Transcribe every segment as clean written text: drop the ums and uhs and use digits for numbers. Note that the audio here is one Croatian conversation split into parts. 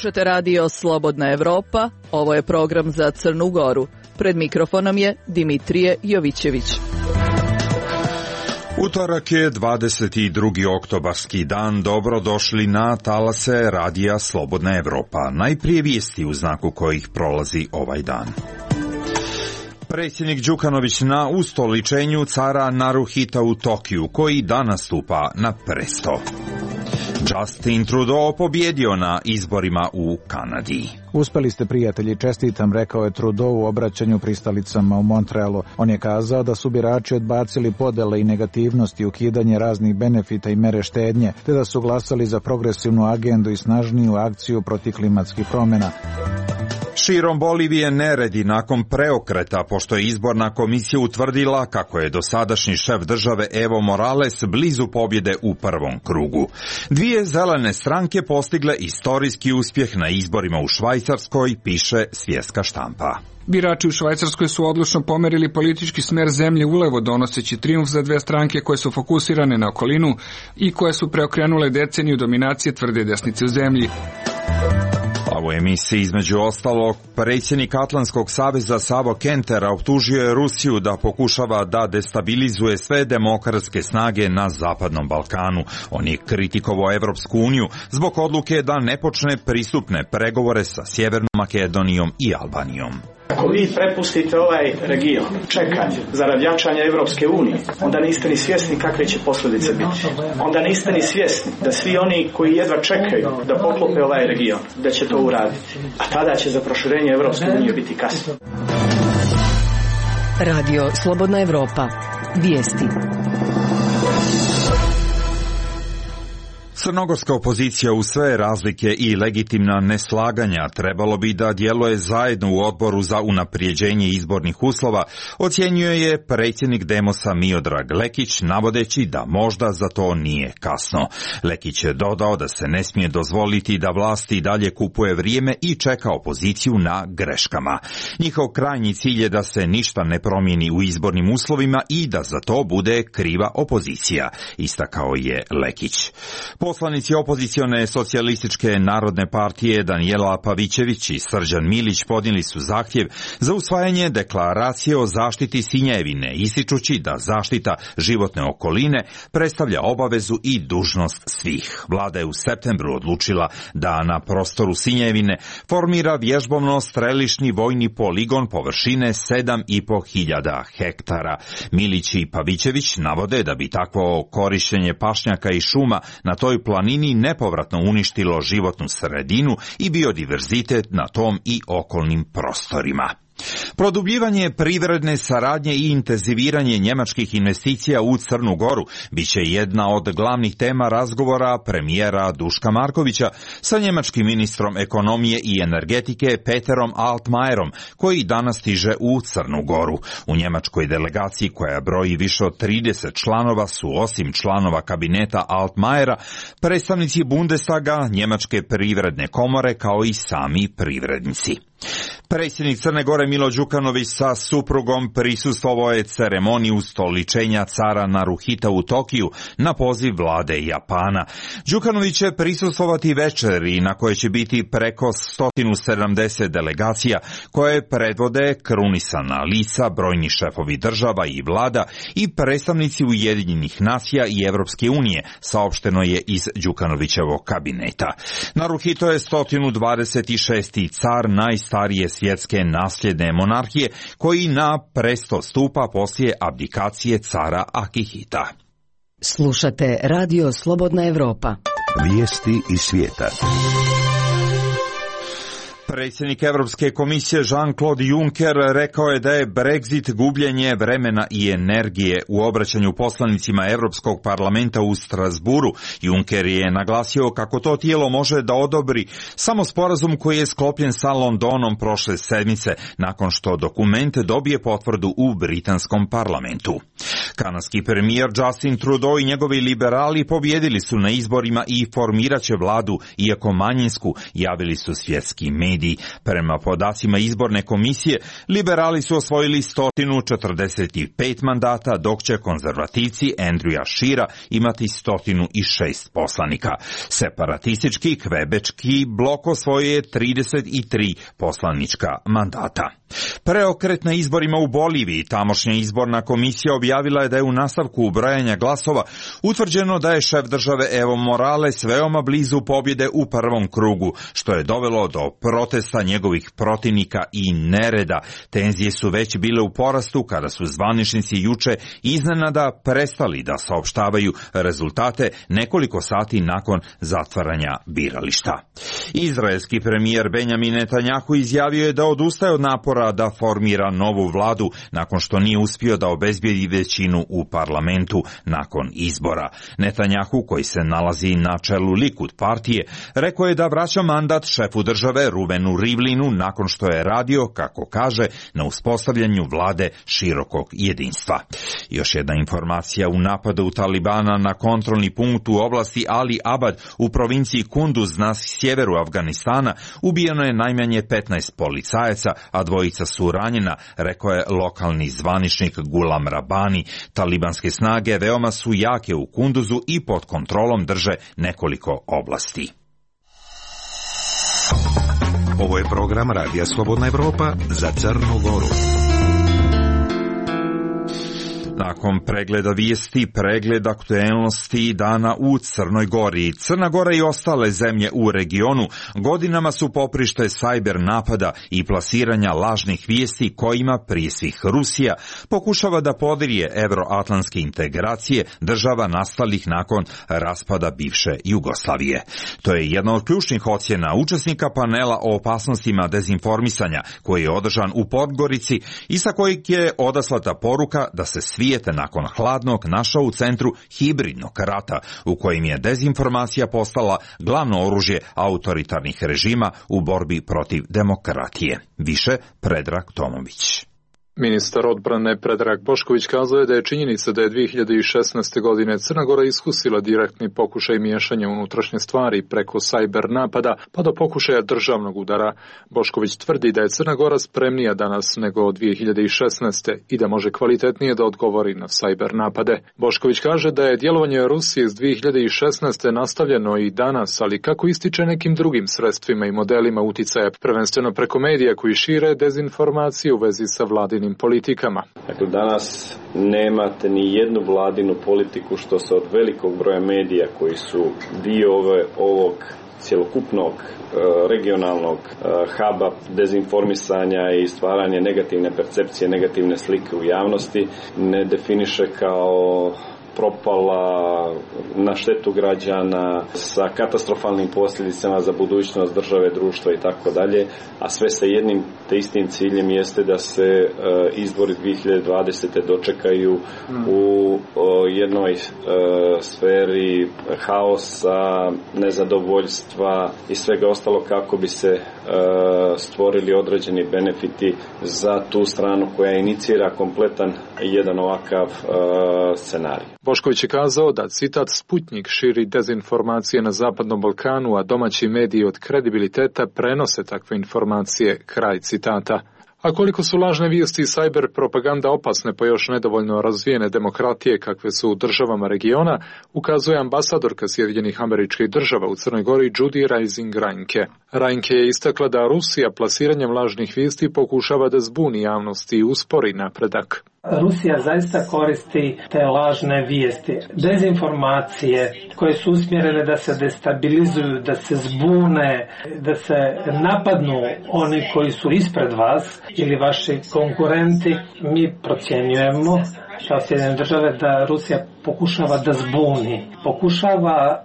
Slušate radio Slobodna Evropa, ovo je program za Crnu Goru. Pred mikrofonom je Dimitrije Jovićević. Utorak je 22. oktobarski dan, dobrodošli na talase radija Slobodna Evropa. Najprije vijesti u znaku kojih prolazi ovaj dan. Predsjednik Đukanović na ustoličenju cara Naruhita u Tokiju, koji danas stupa na presto. Justin Trudeau pobjedio na izborima u Kanadi. Uspeli ste, prijatelji, čestitam, rekao je Trudeau u obraćanju pristalicama u Montrealu. On je kazao da su birači odbacili podele i negativnosti, ukidanje raznih benefita i mere štednje, te da su glasali za progresivnu agendu i snažniju akciju protiv klimatskih promjena. Širom Bolivije neredi nakon preokreta, pošto je izborna komisija utvrdila kako je dosadašnji šef države Evo Morales blizu pobjede u prvom krugu. Dvije zelene stranke postigle istorijski uspjeh na izborima u Švajcarskoj, piše svjetska štampa. Birači u Švajcarskoj su odlučno pomerili politički smer zemlje ulevo, donoseći trijumf za dve stranke koje su fokusirane na okolinu i koje su preokrenule deceniju dominacije tvrde desnice u zemlji. U emisiji između ostalog, predsjednik Atlantskog saveza Savo Kentera optužio je Rusiju da pokušava da destabilizuje sve demokratske snage na Zapadnom Balkanu. On je kritikovao Evropsku uniju zbog odluke da ne počne pristupne pregovore sa Sjevernom Makedonijom i Albanijom. Ako vi prepustite ovaj region čekanje zarad jačanja Evropske unije, onda niste ni svjesni kakve će posljedice biti. Onda niste ni svjesni da svi oni koji jedva čekaju da poklope ovaj region, da će to uraditi. A tada će za proširenje Evropske unije biti kasno. Radio Slobodna Evropa. Vijesti. Crnogorska opozicija uz sve razlike i legitimna neslaganja trebalo bi da djeluje zajedno u odboru za unaprijeđenje izbornih uslova, ocjenjuje je predsjednik Demosa Miodrag Lekić, navodeći da možda za to nije kasno. Lekić je dodao da se ne smije dozvoliti da vlast i dalje kupuje vrijeme i čeka opoziciju na greškama. Njihov krajnji cilj je da se ništa ne promijeni u izbornim uslovima i da za to bude kriva opozicija, istakao je Lekić. Poslanici opozicione socijalističke narodne partije Danijela Pavićević i Srđan Milić podnijeli su zahtjev za usvajanje deklaracije o zaštiti Sinjevine, ističući da zaštita životne okoline predstavlja obavezu i dužnost svih. Vlada je u septembru odlučila da na prostoru Sinjevine formira vježbovno-strelišni vojni poligon površine 7.500 hektara. Milić i Pavićević navode da bi takvo korištenje pašnjaka i šuma na toj planini nepovratno uništilo životnu sredinu i biodiverzitet na tom i okolnim prostorima. Produbljivanje privredne saradnje i intenziviranje njemačkih investicija u Crnu Goru biće jedna od glavnih tema razgovora premijera Duška Markovića sa njemačkim ministrom ekonomije i energetike Peterom Altmajerom, koji danas stiže u Crnu Goru. U njemačkoj delegaciji, koja broji više od 30 članova, su osim članova kabineta Altmajera predstavnici Bundestaga, njemačke privredne komore kao i sami privrednici. Predsjednik Crne Gore Milo Đukanović sa suprugom prisustvovao je ceremoniji ustoličenja cara Naruhita u Tokiju na poziv vlade Japana. Đukanović će prisustvovati večeri na kojoj će biti preko 170 delegacija koje predvode krunisana lica, brojni šefovi država i vlada i predstavnici Ujedinjenih nacija i Evropske unije, saopšteno je iz Đukanovićevog kabineta. Naruhito je 126. car najstarije svjetske nasljedne monarhije, koji na presto stupa poslije abdikacije cara Akihita. Slušate radio Slobodna Evropa. Vijesti iz svijeta. Predsjednik Europske komisije Jean-Claude Juncker rekao je da je Brexit gubljenje vremena i energije. U obraćanju poslanicima Europskog parlamenta u Strasburu, Juncker je naglasio kako to tijelo može da odobri samo sporazum koji je sklopljen sa Londonom prošle sedmice, nakon što dokument dobije potvrdu u britanskom parlamentu. Kanadski premijer Justin Trudeau i njegovi liberali pobjedili su na izborima i formirat će vladu, iako manjinsku, javili su svjetski mediji. Prema podacima izborne komisije, liberali su osvojili 145 mandata, dok će konzervativci Andrewa Scheera imati 106 poslanika. Separatistički kvebečki blok osvojio je 33 poslanička mandata. Preokret na izborima u Boliviji. Tamošnja izborna komisija objavila je da je u nastavku ubrajanja glasova utvrđeno da je šef države Evo Morales veoma blizu pobjede u prvom krugu, što je dovelo do protesta njegovih protivnika i nereda. Tenzije su već bile u porastu kada su zvaničnici juče iznenada prestali da saopštavaju rezultate nekoliko sati nakon zatvaranja birališta. Izraelski premijer Benjamin Netanjahu izjavio je da odustaje od napora da formira novu vladu nakon što nije uspio da obezbijedi većinu u parlamentu nakon izbora. Netanjahu, koji se nalazi na čelu Likud partije, rekao je da vraća mandat šefu države Ruvenu Rivlinu nakon što je radio, kako kaže, na uspostavljanju vlade širokog jedinstva. Još jedna informacija: u napadu Talibana na kontrolni punkt u oblasti Ali Abad u provinciji Kunduz na sjeveru Afganistana ubijeno je najmanje 15 policajaca, a dvojica su ranjena, rekao je lokalni zvaničnik Gulam Rabani. Talibanske snage veoma su jake u Kunduzu i pod kontrolom drže nekoliko oblasti. Ovo je program Radija Slobodna Evropa za Crnu Goru. Nakon pregleda vijesti, pregled aktuelnosti dana u Crnoj Gori. Crna Gora i ostale zemlje u regionu godinama su poprište sajber napada i plasiranja lažnih vijesti kojima prije svih Rusija pokušava da podirije evroatlantske integracije država nastalih nakon raspada bivše Jugoslavije. To je jedna od ključnih ocjena učesnika panela o opasnostima dezinformisanja koji je održan u Podgorici i sa kojeg je odaslata poruka da se svijet nakon hladnog našao u centru hibridnog rata u kojem je dezinformacija postala glavno oružje autoritarnih režima u borbi protiv demokratije. Više Predrag Tomović. Ministar odbrane Predrag Bošković kazao je da je činjenica da je 2016. godine Crna Gora iskusila direktni pokušaj miješanja unutrašnje stvari preko sajber napada pa do pokušaja državnog udara. Bošković tvrdi da je Crna Gora spremnija danas nego 2016. i da može kvalitetnije da odgovori na sajber napade. Bošković kaže da je djelovanje Rusije iz 2016. nastavljeno i danas, ali kako ističe nekim drugim sredstvima i modelima uticaja, prvenstveno preko medija koji šire dezinformacije u vezi sa vladinim politikama. Dakle, danas nemate ni jednu vladinu politiku što se od velikog broja medija koji su dio ovog cjelokupnog regionalnog huba dezinformisanja i stvaranje negativne percepcije, negativne slike u javnosti ne definiše kao propala, na štetu građana, sa katastrofalnim posljedicama za budućnost države, društva i tako dalje, a sve sa jednim te istim ciljem jeste da se izbori 2020. dočekaju u jednoj sferi haosa, nezadovoljstva i svega ostalo kako bi se stvorili određeni benefiti za tu stranu koja inicira kompletan jedan ovakav scenarij. Bošković je kazao da, citat, Sputnik širi dezinformacije na Zapadnom Balkanu, a domaći mediji od kredibiliteta prenose takve informacije, kraj citata. A koliko su lažne vijesti i sajber propaganda opasne po još nedovoljno razvijene demokratije kakve su u državama regiona, ukazuje ambasadorka Sjedinjenih Američkih Država u Crnoj Gori Judy Rising Reinke. Reinke je istakla da Rusija plasiranjem lažnih vijesti pokušava da zbuni javnosti i uspori napredak. Rusija zaista koristi te lažne vijesti, dezinformacije koje su usmjerene da se destabilizuju, da se zbune, da se napadnu oni koji su ispred vas ili vaši konkurenti. Mi procjenjujemo kao Sjedinjene Države da Rusija pokušava da zbuni, pokušava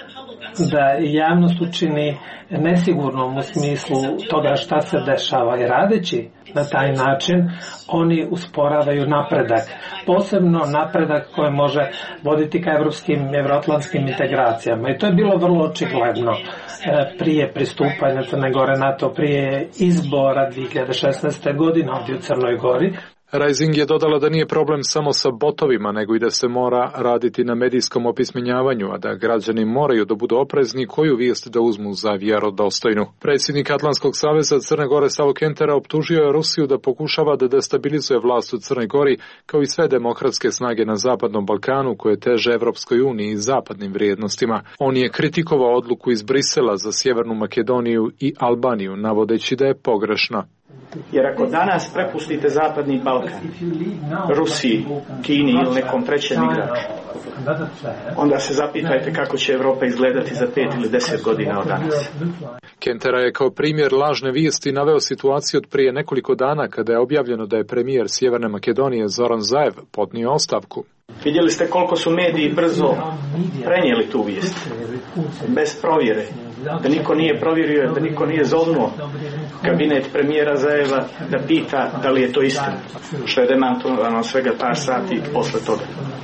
da javnost učini nesigurnom u smislu toga šta se dešava i radeći na taj način oni usporavaju napredak, posebno napredak koji može voditi ka evroatlantskim integracijama. I to je bilo vrlo očigledno prije pristupanja Crne Gore NATO, prije izbora 2016. godine ovdje u Crnoj Gori. Rising je dodala da nije problem samo sa botovima, nego i da se mora raditi na medijskom opismenjavanju, a da građani moraju da budu oprezni koju vijest da uzmu za vjerodostojnu. Predsjednik Atlantskog saveza Crne Gore Savo Kentera optužio je Rusiju da pokušava da destabilizuje vlast u Crnoj Gori, kao i sve demokratske snage na Zapadnom Balkanu koje teže Evropskoj uniji i zapadnim vrijednostima. On je kritikovao odluku iz Brisela za Sjevernu Makedoniju i Albaniju, navodeći da je pogrešna. Jer ako danas prepustite Zapadni Balkan Rusiji, Kini ili nekom trećem igraču, onda se zapitajte kako će Evropa izgledati za 5 ili 10 godina od danas. Kentera je kao primjer lažne vijesti naveo situaciju od prije nekoliko dana kada je objavljeno da je premijer Sjeverne Makedonije Zoran Zaev podnio ostavku. Vidjeli ste koliko su mediji brzo prenijeli tu vijest, bez provjere, da niko nije provjerio, da niko nije zovnuo kabinet premijera Zaeva da pita da li je to istina, što je demantovano svega par sati posle toga.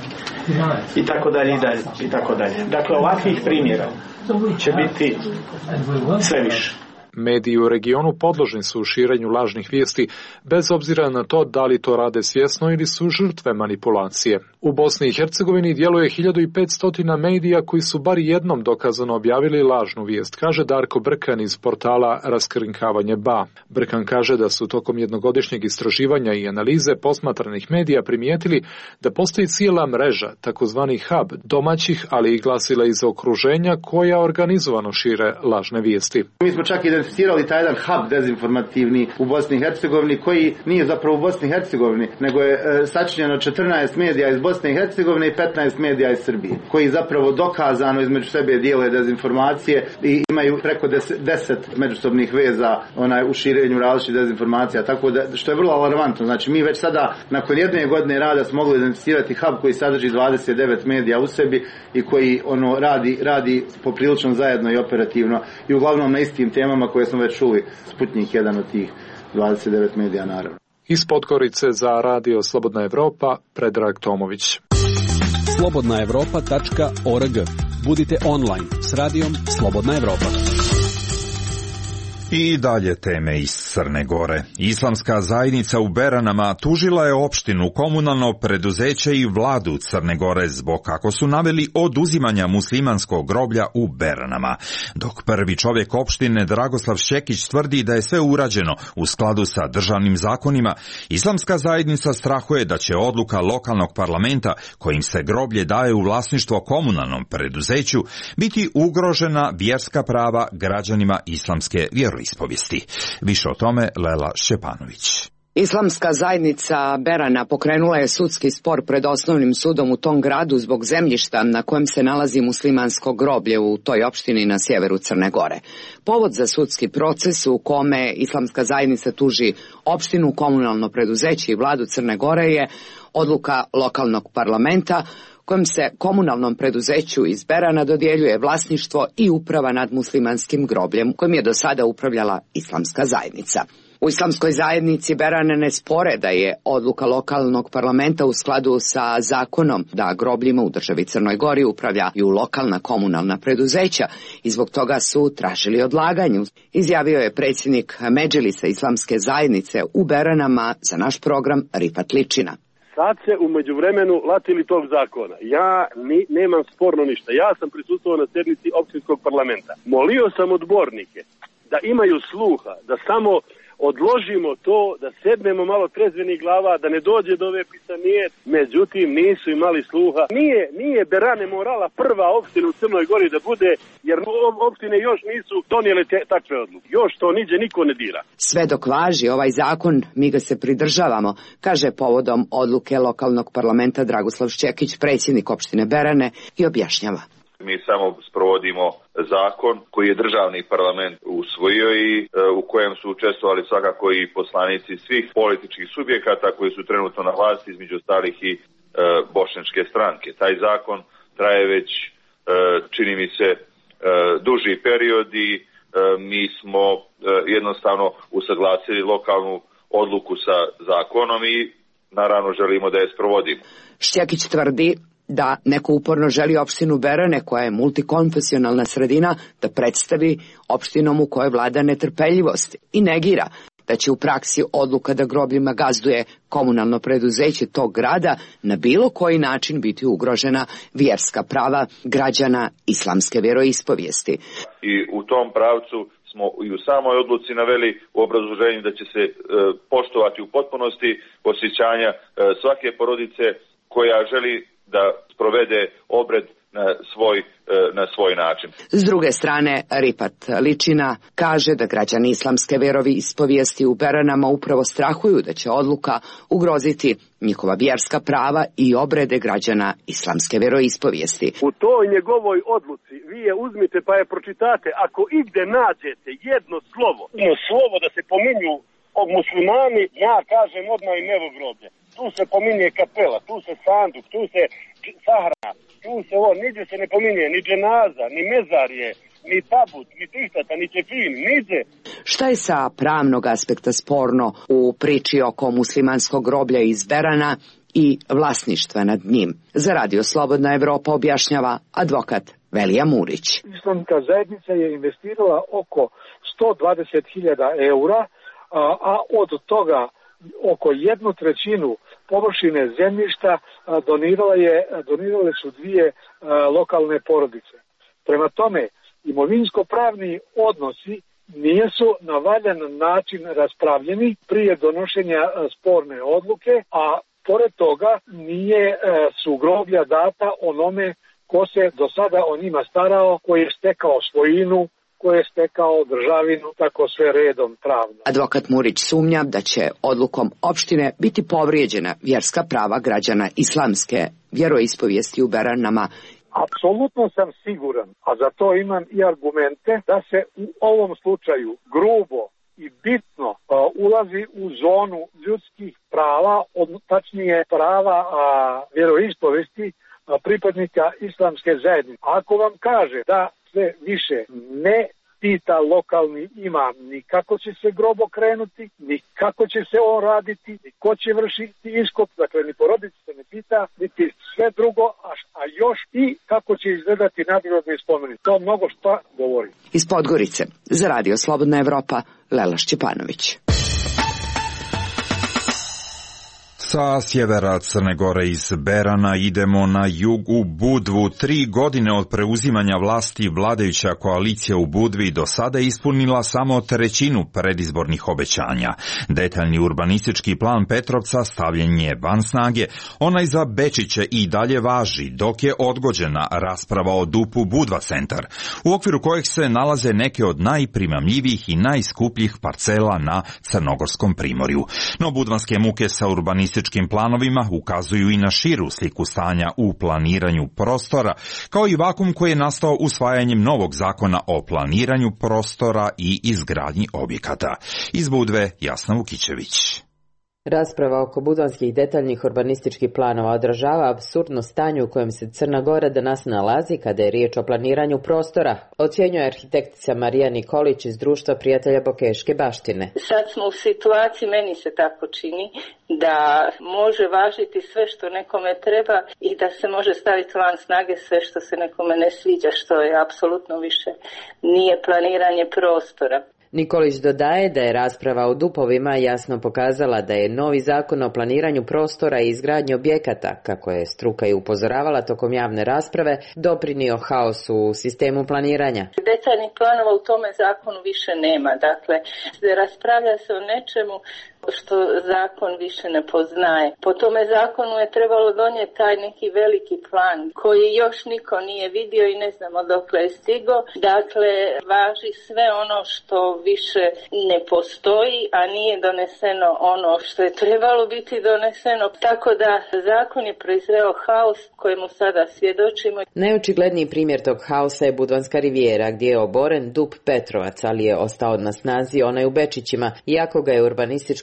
I tako dalje, i tako dalje. Dakle, ovakvih primjera će biti sve više. Mediji u regionu podložni su u širenju lažnih vijesti, bez obzira na to da li to rade svjesno ili su žrtve manipulacije. U Bosni i Hercegovini djeluje 1500 medija koji su bar jednom dokazano objavili lažnu vijest, kaže Darko Brkan iz portala Raskrinkavanje BA. Brkan kaže da su tokom jednogodišnjeg istraživanja i analize posmatranih medija primijetili da postoji cijela mreža, takozvani hub, domaćih, ali i glasila iz okruženja koja organizovano šire lažne vijesti. Mi smo čak identificirali taj jedan hub dezinformativni u Bosni i Hercegovini koji nije zapravo u Bosni i Hercegovini, nego je sačinjeno 14 medija iz Bosne i Hercegovine i 15 medija iz Srbije, koji zapravo dokazano između sebe dijele dezinformacije i imaju preko 10 međusobnih veza u širenju različitih dezinformacija, tako da, što je vrlo alarmantno. Znači mi već sada nakon jedne godine rada smo mogli identificirati hub koji sadrži 29 medija u sebi i koji radi poprilično zajedno i operativno i uglavnom na istim temama koje smo već čuli. Sputnik jedan od tih 29 medija, naravno. Iz Podgorice za Radio Slobodna Evropa, Predrag Tomović. slobodnaevropa.org. Budite online s radijom Slobodna Evropa. I dalje teme iz Crne Gore. Islamska zajednica u Beranama tužila je opštinu, komunalno preduzeće i vladu Crne Gore zbog, kako su naveli, oduzimanja muslimanskog groblja u Beranama. Dok prvi čovjek opštine Dragoslav Šćekić tvrdi da je sve urađeno u skladu sa državnim zakonima, Islamska zajednica strahuje da će odluka lokalnog parlamenta kojim se groblje daje u vlasništvo komunalnom preduzeću biti ugrožena vjerska prava građanima islamske vjeroispovijesti. Više o tome Lela Šćepanović. Islamska zajednica Berana pokrenula je sudski spor pred osnovnim sudom u tom gradu zbog zemljišta na kojem se nalazi muslimansko groblje u toj opštini na sjeveru Crne Gore. Povod za sudski proces u kome Islamska zajednica tuži opštinu, komunalno preduzeće i vladu Crne Gore je odluka lokalnog parlamenta kojim se komunalnom preduzeću iz Berana dodjeljuje vlasništvo i uprava nad muslimanskim grobljem kojim je do sada upravljala Islamska zajednica. U Islamskoj zajednici Berane ne spore da je odluka lokalnog parlamenta u skladu sa zakonom da grobljima u državi Crnoj Gori upravljaju lokalna komunalna preduzeća i zbog toga su tražili odlaganje, izjavio je predsjednik Medžlisa Islamske zajednice u Beranama za naš program Rifat Ličina. Sad se u međuvremenu latili tog zakona. Ja nemam sporno ništa. Ja sam prisustvovao na sjednici općinskog parlamenta. Molio sam odbornike da imaju sluha, da samo odložimo to, da sednemo malo trezvenih glava, da ne dođe do ove pisanije. Međutim, nisu imali sluha. Nije Berane morala prva opština u Crnoj Gori da bude, jer opštine još nisu donijele takve odluke. Još to niđe niko ne dira. Sve dok važi ovaj zakon, mi ga se pridržavamo, kaže povodom odluke lokalnog parlamenta Dragoslav Šćekić, predsjednik opštine Berane, i objašnjava. Mi samo sprovodimo zakon koji je državni parlament usvojio i u kojem su učestvovali svakako i poslanici svih političkih subjekata koji su trenutno na vlasti, između ostalih i bošnjačke stranke. Taj zakon traje već, čini mi se, duži period i mi smo jednostavno usaglasili lokalnu odluku sa zakonom i naravno želimo da je sprovodimo. Šćekić tvrdi da neko uporno želi opštinu Berane, koja je multikonfesionalna sredina, da predstavi opštinom u kojoj vlada netrpeljivost i negira da će u praksi odluka da grobljima gazduje komunalno preduzeće tog grada na bilo koji način biti ugrožena vjerska prava građana islamske vjeroispovijesti. I u tom pravcu smo i u samoj odluci naveli u obrazloženju da će se poštovati u potpunosti osjećanja svake porodice koja želi da sprovede obred na svoj način. S druge strane, Rifat Ličina kaže da građani islamske vjeroispovijesti u Beranama upravo strahuju da će odluka ugroziti njihova vjerska prava i obrede građana islamske vjeroispovijesti. U toj njegovoj odluci vi je uzmite pa je pročitate. Ako igde nađete jedno slovo da se pominju od muslimani, ja kažem odmah i nevo groblje. Tu se pominje kapela, tu se sanduk, tu se sahrana, tu se niđe se ne pominje ni dženaza, ni mezarje, ni tabut, ni tihtata, ni čefin, niđe. Šta je sa pravnog aspekta sporno u priči oko muslimanskog groblja iz Berana i vlasništva nad njim? Za Radio Slobodna Evropa objašnjava advokat Velija Murić. Islamska zajednica je investirala oko 120.000 eura, a od toga oko 1/3 površine zemljišta donirale su 2 lokalne porodice. Prema tome, imovinsko-pravni odnosi nisu na valjan način raspravljeni prije donošenja sporne odluke, a pored toga su groblja data onome ko se do sada o njima starao, koji je stekao svojinu, koje je stekao državinu, tako sve redom pravno. Advokat Murić sumnja da će odlukom opštine biti povrijeđena vjerska prava građana islamske vjeroispovijesti u Beranama. Apsolutno sam siguran, a za to imam i argumente, da se u ovom slučaju grubo i bitno ulazi u zonu ljudskih prava, tačnije prava vjeroispovijesti pripadnika islamske zajednice. Ako vam kaže da sve više ne pita lokalni imam ni kako će se grob okrenuti, ni kako će se on raditi, ni ko će vršiti iskop, dakle ni porodica se ne pita, niti sve drugo, a još i kako će izgledati nadgrobni spomenik. To mnogo šta govori. Iz Podgorice, za Radio Slobodna Evropa, Lela Šćepanović. Sa sjevera Crne Gore iz Berana idemo na jug u Budvu. 3 godine od preuzimanja vlasti vladajuća koalicija u Budvi do sada je ispunila samo 1/3 predizbornih obećanja. Detaljni urbanistički plan Petrovca stavljen je van snage, onaj za Bečiće i dalje važi, dok je odgođena rasprava o DUP-u Budva centar, u okviru kojeg se nalaze neke od najprimamljivijih i najskupljih parcela na Crnogorskom primorju. No budvanske muke sa urbanističkim planovima ukazuju i na širu sliku stanja u planiranju prostora, kao i vakum koji je nastao usvajanjem novog zakona o planiranju prostora i izgradnji objekata. Iz Budve, Jasna Vukićević. Rasprava oko budvanskih detaljnih urbanističkih planova odražava apsurdno stanje u kojem se Crna Gora danas nalazi kada je riječ o planiranju prostora, ocjenjuje arhitektica Marija Nikolić iz Društva prijatelja Bokeške baštine. Sad smo u situaciji, meni se tako čini, da može važiti sve što nekome treba i da se može staviti van snage sve što se nekome ne sviđa, što je apsolutno više nije planiranje prostora. Nikolić dodaje da je rasprava o DUP-ovima jasno pokazala da je novi zakon o planiranju prostora i izgradnji objekata, kako je struka i upozoravala tokom javne rasprave, doprinio haosu u sistemu planiranja. Detaljnih planova u tome zakonu više nema, dakle raspravlja se o nečemu što zakon više ne poznaje. Po tome zakonu je trebalo donijeti taj neki veliki plan koji još niko nije vidio i ne znamo dokle je stigo. Dakle, važi sve ono što više ne postoji, a nije doneseno ono što je trebalo biti doneseno. Tako da zakon je proizveo haos kojemu sada svjedočimo. Najočigledniji primjer tog haosa je Budvanska rivijera, gdje je oboren DUP Petrovac, ali je ostao na snazi onaj u Bečićima, iako ga je urbanistička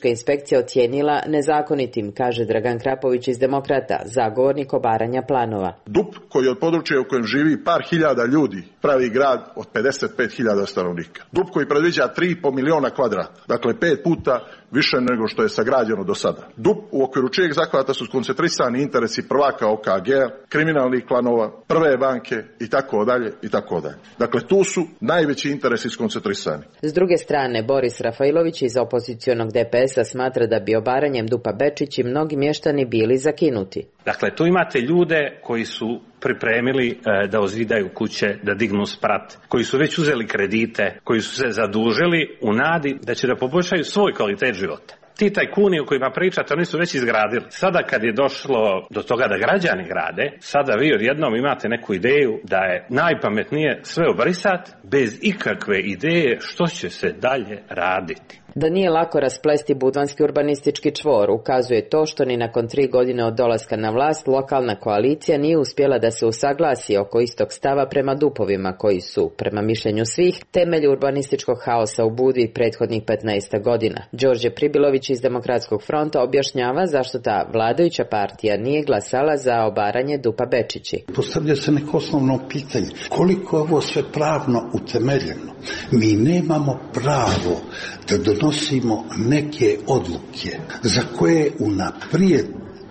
inspekcija ocijenila nezakonitim, kaže Dragan Krapović iz Demokrata, zagovornik obaranja planova. DUP, koji je od područja u kojem živi par hiljada ljudi, pravi grad od 55.000 stanovnika. DUP koji predviđa 3,5 miliona kvadrata, dakle 5 puta više nego što je sagrađeno do sada. DUP u okviru čijeg zahvata su skoncentrisani interesi prvaka OKG-a, kriminalnih klanova, prve banke i tako dalje i tako dalje. Dakle, tu su najveći interesi skoncentrisani. S druge strane, Boris Rafailović iz opozicionog DPS-a smatra da bi obaranjem DUP-a Bečić i mnogi mještani bili zakinuti. Dakle, tu imate ljude koji su pripremili da ozidaju kuće, da dignu sprat, koji su već uzeli kredite, koji su se zadužili u nadi da će da poboljšaju svoj kvalitet života. Ti tajkuni o kojima pričate, oni su već izgradili. Sada kad je došlo do toga da građani grade, sada vi odjednom imate neku ideju da je najpametnije sve obrisati bez ikakve ideje što će se dalje raditi. Da nije lako rasplesti budvanski urbanistički čvor, ukazuje to što ni nakon 3 godine od dolaska na vlast lokalna koalicija nije uspjela da se usaglasi oko istog stava prema DUP-ovima koji su, prema mišljenju svih, temelji urbanističkog haosa u Budvi prethodnih 15 godina. Đorđe Pribilović iz Demokratskog fronta objašnjava zašto ta vladajuća partija nije glasala za obaranje DUP-a Bečići. Postavlja se neko osnovno pitanje, koliko je ovo sve pravno utemeljeno? Mi nemamo pravo da donosimo neke odluke za koje unaprijed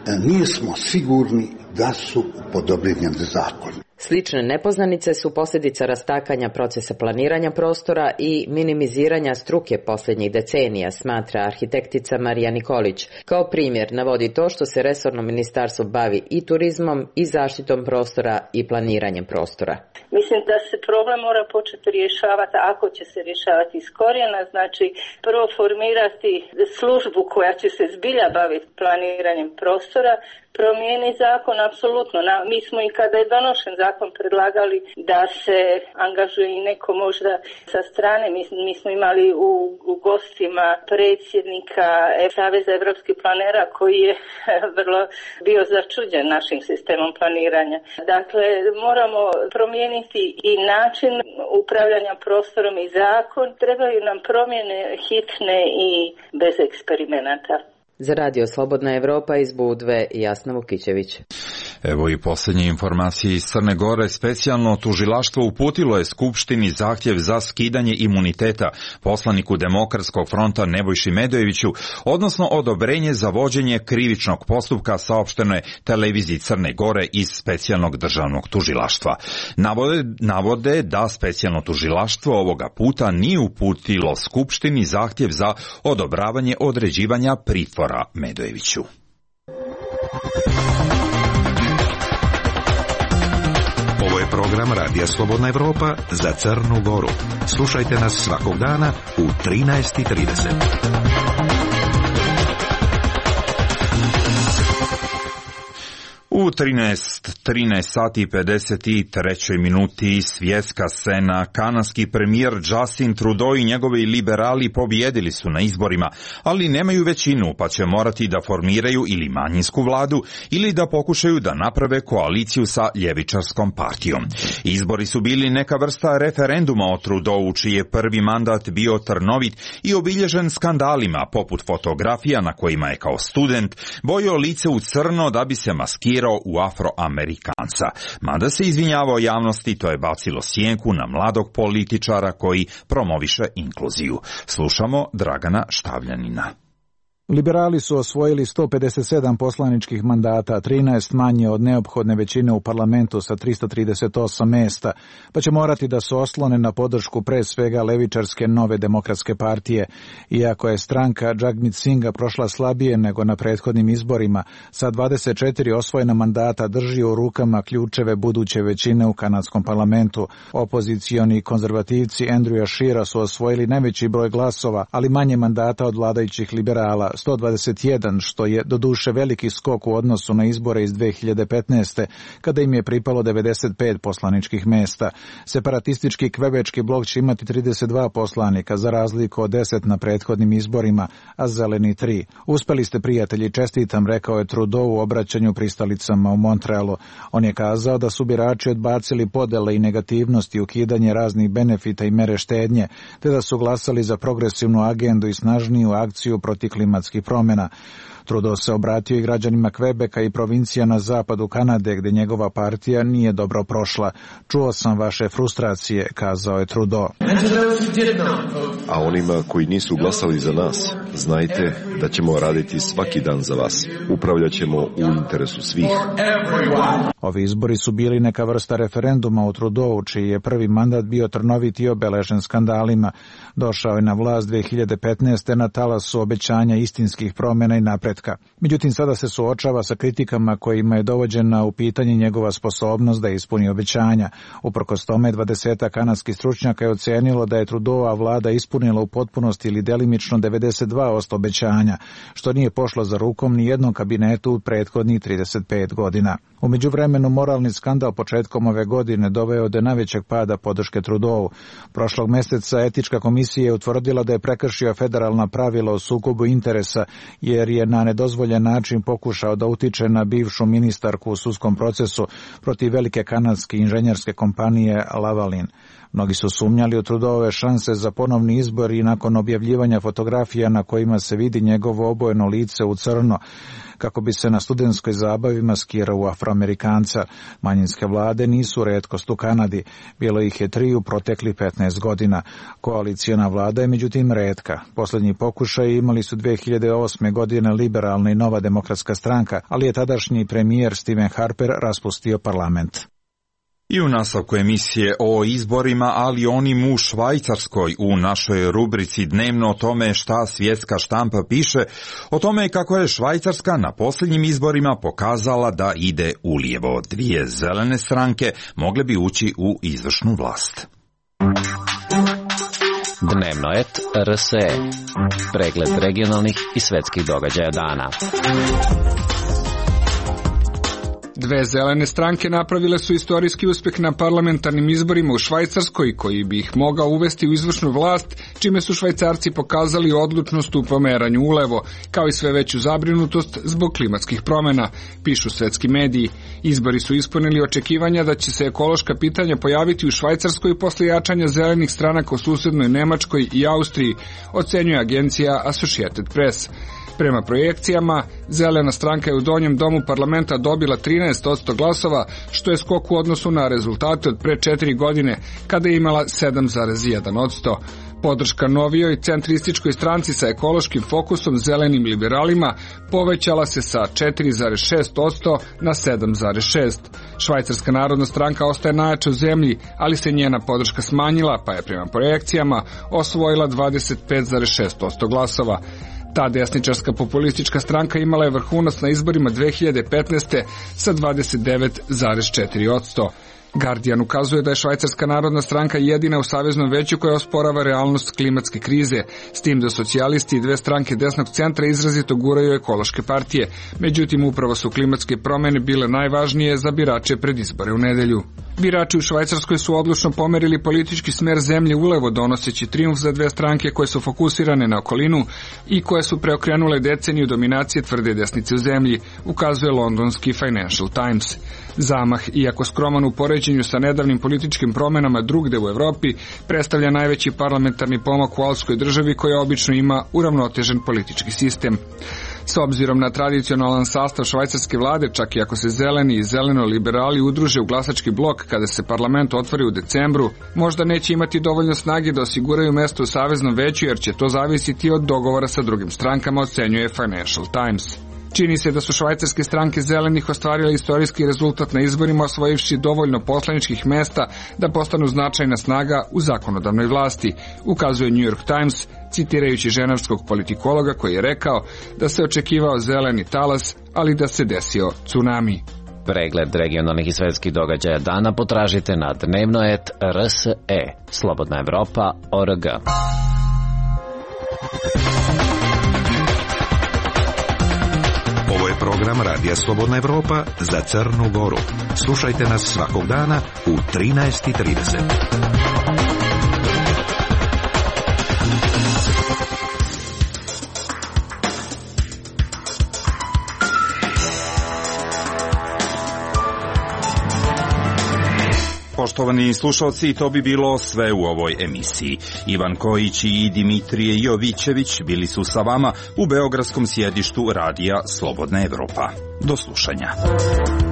nismo sigurni da su upodobljene zakonu. Slične nepoznanice su posljedica rastakanja procesa planiranja prostora i minimiziranja struke posljednjih decenija, smatra arhitektica Marija Nikolić. Kao primjer navodi to što se resorno ministarstvo bavi i turizmom i zaštitom prostora i planiranjem prostora. Mislim da se problem mora početi rješavati, ako će se rješavati iz korijena, znači prvo formirati službu koja će se zbilja baviti planiranjem prostora, promijeni zakon, apsolutno. Mi smo i kada je donošen zakon predlagali da se angažuje i neko možda sa strane. Mi smo imali u gostima predsjednika Saveza evropskih planera koji je vrlo bio začuđen našim sistemom planiranja. Dakle, moramo promijeniti i način upravljanja prostorom i zakon. Trebaju nam promjene hitne i bez eksperimenata. Za Radio Slobodna Evropa iz Budve, Jasna Vukićević. Evo i posljednje informacije iz Crne Gore. Specijalno tužilaštvo uputilo je Skupštini zahtjev za skidanje imuniteta poslaniku Demokratskog fronta Nebojši Medojeviću, odnosno odobrenje za vođenje krivičnog postupka, saopšteno je televiziji Crne Gore iz specijalnog državnog tužilaštva. Navode da specijalno tužilaštvo ovoga puta nije uputilo Skupštini zahtjev za odobravanje određivanja pritvora Medojeviću. Ovo je program Radija Slobodna Evropa za Crnu Goru. Slušajte nas svakog dana u 13:30. U 13 sati i 53 minuti svjetska scena. Kanadski premijer Justin Trudeau i njegovi liberali pobijedili su na izborima, ali nemaju većinu, pa će morati da formiraju ili manjinsku vladu ili da pokušaju da naprave koaliciju sa ljevičarskom partijom. Izbori su bili neka vrsta referenduma o Trudeau, čiji je prvi mandat bio trnovit i obilježen skandalima, poput fotografija na kojima je kao student bojao lice u crno da bi se maskirao u Afroamerikanca. Mada se izvinjavao javnosti, to je bacilo sjenku na mladog političara koji promoviše inkluziju. Slušamo Dragana Štavljanina. Liberali su osvojili 157 poslaničkih mandata, 13 manje od neophodne većine u parlamentu sa 338 mjesta, pa će morati da se oslone na podršku pre svega levičarske Nove demokratske partije. Iako je stranka Jagmeet Singha prošla slabije nego na prethodnim izborima, sa 24 osvojena mandata drži u rukama ključeve buduće većine u kanadskom parlamentu. Opozicioni konzervativci Andrewa Scheera su osvojili najveći broj glasova, ali manje mandata od vladajućih liberala, 121, što je doduše veliki skok u odnosu na izbore iz 2015. kada im je pripalo 95 poslaničkih mjesta. Separatistički kvebečki blok će imati 32 poslanika, za razliku od 10 na prethodnim izborima, a zeleni 3. Uspeli ste, prijatelji, čestitam, rekao je Trudeau u obraćanju pristalicama u Montrealu. On je kazao da su birači odbacili podele i negativnosti i ukidanje raznih benefita i mere štednje, te da su glasali za progresivnu agendu i snažniju akciju protiv klimatskih klimatskih promjena. Trudeau se obratio i građanima Kvebeka i provincija na zapadu Kanade, gdje njegova partija nije dobro prošla. Čuo sam vaše frustracije, kazao je Trudeau. A onima koji nisu glasali za nas, znajte da ćemo raditi svaki dan za vas. Upravljat ćemo u interesu svih. Ovi izbori su bili neka vrsta referenduma u Trudeau, čiji je prvi mandat bio trnovit i obeležen skandalima. Došao je na vlast 2015. na talasu obećanja istinskih promjena i napretka. Međutim, sada se suočava sa kritikama kojima je dovođena u pitanje njegova sposobnost da ispuni obećanja. Uprkos tome, 20 kanadskih stručnjaka je ocenilo da je Trudeauova vlada ispunila u potpunosti ili delimično 92% obećanja, što nije pošlo za rukom ni jednom kabinetu u prethodnih 35 godina. U međuvremenu, moralni skandal početkom ove godine doveo do najvećeg pada podrške Trudeau. Prošlog meseca etička komisija je utvrdila da je prekršio federalna pravila o sukobu interesa, jer je na nedozvoljen način pokušao da utiče na bivšu ministarku u sudskom procesu protiv velike kanadske inženjerske kompanije Lavalin. Mnogi su sumnjali u Trudeauove šanse za ponovni izbor i nakon objavljivanja fotografija na kojima se vidi njegovo obojeno lice u crno, kako bi se na studentskoj zabavi maskirao u Afroamerikanca. Manjinske vlade nisu retkost u Kanadi, bilo ih je 3 u proteklih 15 godina. Koalicijna vlada je međutim retka. Posljednji pokušaj imali su 2008. godine Liberalna i Nova demokratska stranka, ali je tadašnji premijer Stephen Harper raspustio parlament. I u nastavku emisije o izborima, ali onim u Švajcarskoj, u našoj rubrici Dnevno o tome šta svjetska štampa piše, o tome kako je Švajcarska na posljednjim izborima pokazala da ide ulijevo. 2 zelene stranke mogle bi ući u izvršnu vlast. Dnevnoet RSE. Pregled regionalnih i svetskih događaja dana. 2 zelene stranke napravile su istorijski uspjeh na parlamentarnim izborima u Švajcarskoj, koji bi ih mogao uvesti u izvršnu vlast, čime su Švajcarci pokazali odlučnost u pomeranju ulevo, kao i sve veću zabrinutost zbog klimatskih promjena, pišu svetski mediji. Izbori su ispunili očekivanja da će se ekološka pitanja pojaviti u Švajcarskoj posle jačanja zelenih stranaka u susednoj Nemačkoj i Austriji, ocenjuje agencija Associated Press. Prema projekcijama, zelena stranka je u donjem domu parlamenta dobila 13% glasova, što je skok u odnosu na rezultate od pre 4 godine, kada je imala 7,1%. Podrška novijoj centrističkoj stranci sa ekološkim fokusom zelenim liberalima povećala se sa 4,6% na 7,6%. Švajcarska narodna stranka ostaje najjača u zemlji, ali se njena podrška smanjila, pa je prema projekcijama osvojila 25,6% glasova. Ta desničarska populistička stranka imala je vrhunac na izborima 2015. sa 29,4%. Guardian ukazuje da je Švajcarska narodna stranka jedina u saveznom veću koja osporava realnost klimatske krize, s tim da socijalisti i 2 stranke desnog centra izrazito guraju ekološke partije. Međutim, upravo su klimatske promjene bile najvažnije za birače pred izbore u nedelju. Birači u Švajcarskoj su odlučno pomerili politički smer zemlje ulevo, donoseći trijumf za 2 stranke koje su fokusirane na okolinu i koje su preokrenule deceniju dominacije tvrde desnice u zemlji, ukazuje londonski Financial Times. Zamah, iako skroman u poređenju sa nedavnim političkim promjenama drugde u Evropi, predstavlja najveći parlamentarni pomak u alpskoj državi koja obično ima uravnotežen politički sistem. S obzirom na tradicionalan sastav švajcarske vlade, čak i ako se zeleni i zeleno-liberali udruže u glasački blok kada se parlament otvori u decembru, možda neće imati dovoljno snage da osiguraju mesto u saveznom veću, jer će to zavisiti od dogovora sa drugim strankama, ocenjuje Financial Times. Čini se da su švajcarske stranke zelenih ostvarile istorijski rezultat na izborima, osvojivši dovoljno poslaničkih mesta da postanu značajna snaga u zakonodavnoj vlasti, ukazuje New York Times, citirajući ženevskog politikologa koji je rekao da se očekivao zeleni talas, ali da se desio tsunami. Pregled regionalnih i svetskih događaja dana potražite na Dnevnoet RSE, Slobodna Evropa.org. Ovo je program Radija Slobodna Evropa za Crnu Goru. Slušajte nas svakog dana u 13:30. Poštovani slušalci, to bi bilo sve u ovoj emisiji. Ivan Kojić i Dimitrije Jovićević bili su sa vama u beogradskom sjedištu radija Slobodna Evropa. Do slušanja.